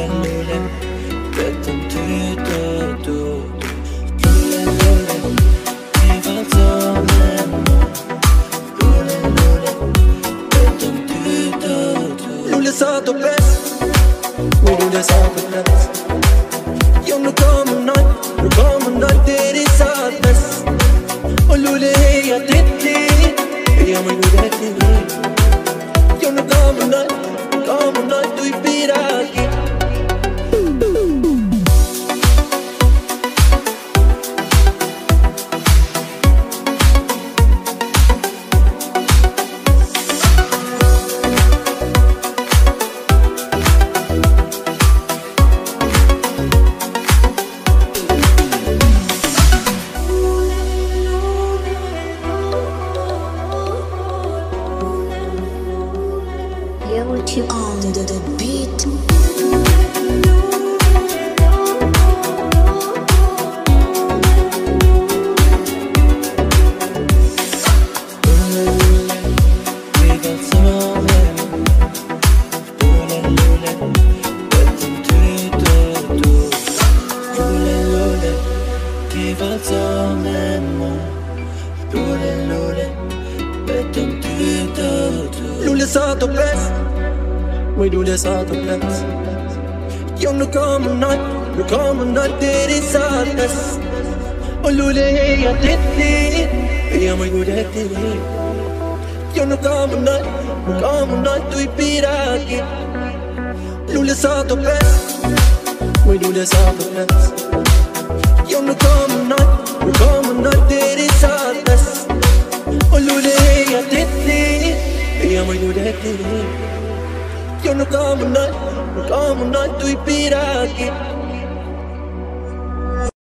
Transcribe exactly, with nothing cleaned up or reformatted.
Lule, lule, vetëm ty të du. Lule, lule, ti vazhdo me mu. Lule, lule, vetëm ty të du. Lule sa të pes, oj lule sa të pes. Jo nuk kam mënaj, nuk kam mënaj deri sa të pes. O lule heja të ti, heja më lule të ti. Jo nuk kam mënaj, nuk kam mënaj tu i piraki. Yeah, what you on the, the beat? Lule sa të pes, oj lule sa të pes. Jo nuk kam mënaj, nuk kam mënaj deri sa të pes. O lule heja të ti, heja më lule të ti. Jo nuk kam mënaj, nuk kam mënaj tu i piraki. Lule sa të pes, oj lule sa të pes. Jo nuk kam mënaj, nuk kam mënaj deri sa të pes. O lule heja të ti, heja më lule të ti. Jo nuk kam mënaj, nuk kam mënaj tu i piraki.